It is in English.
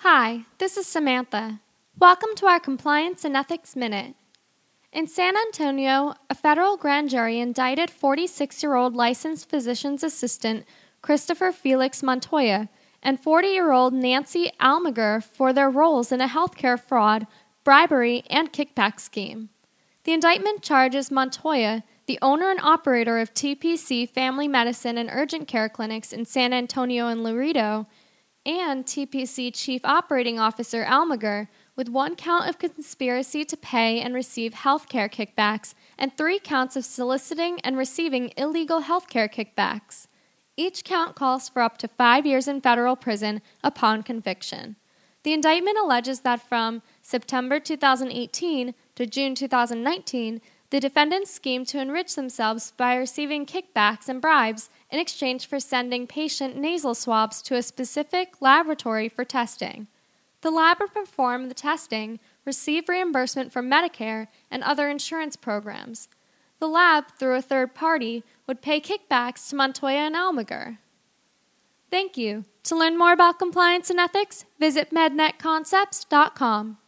Hi, this is Samantha. Welcome to our Compliance and Ethics Minute. In San Antonio, a federal grand jury indicted 46-year-old licensed physician's assistant Christopher Felix Montoya and 40-year-old Nancy Almaguer for their roles in a healthcare fraud, bribery, and kickback scheme. The indictment charges Montoya, the owner and operator of TPC Family Medicine and Urgent Care clinics in San Antonio and Laredo, and TPC Chief Operating Officer Almaguer, with 1 count of conspiracy to pay and receive healthcare kickbacks and 3 counts of soliciting and receiving illegal healthcare kickbacks. Each count calls for up to 5 years in federal prison upon conviction. The indictment alleges that from September 2018 to June 2019, the defendants schemed to enrich themselves by receiving kickbacks and bribes in exchange for sending patient nasal swabs to a specific laboratory for testing. The lab would perform the testing, receive reimbursement from Medicare and other insurance programs. The lab, through a third party, would pay kickbacks to Montoya and Almaguer. Thank you. To learn more about compliance and ethics, visit mednetconcepts.com.